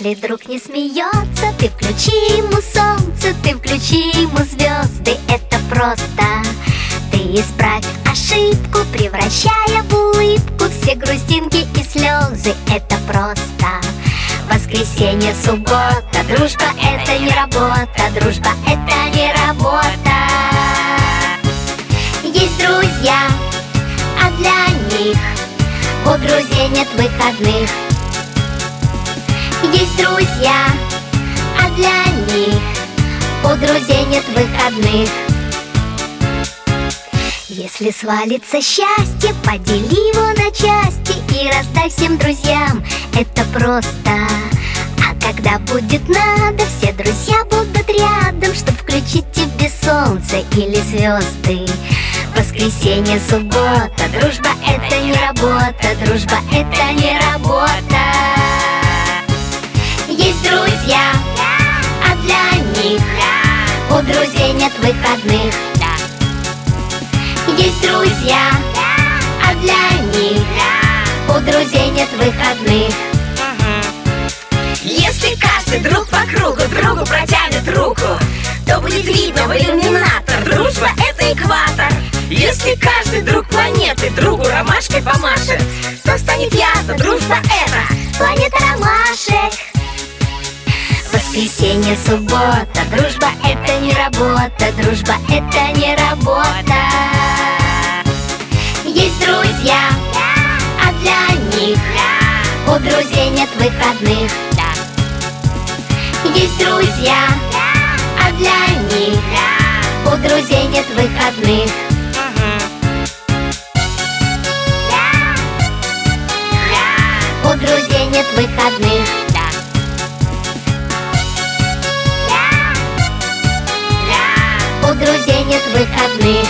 Если друг не смеется, ты включи ему солнце, ты включи ему звезды. Это просто. Ты исправь ошибку, превращая в улыбку все грустинки и слезы. Это просто. Воскресенье, суббота, дружба — это не работа, дружба — это не работа. Есть друзья, а для них у друзей нет выходных. Есть друзья, а для них у друзей нет выходных. Если свалится счастье, подели его на части и раздай всем друзьям. Это просто. А когда будет надо, все друзья будут рядом, чтоб включить тебе солнце или звезды. Воскресенье, суббота, дружба — это не работа, дружба — это не работа. Есть друзья, а для них у друзей нет выходных. Есть друзья, а для них у друзей нет выходных. Если каждый друг по кругу другу протянет руку, то будет видно в иллюминатор: дружба — это экватор. Если каждый друг планеты другу ромашкой помашет, то станет ясно: дружба — это планета ромашек. Воскресенье, суббота, дружба — это не работа, дружба — это не работа. Есть друзья, а для них у друзей нет выходных. Есть друзья, а для них у друзей нет выходных. У друзей нет выходных. У друзей нет выходных.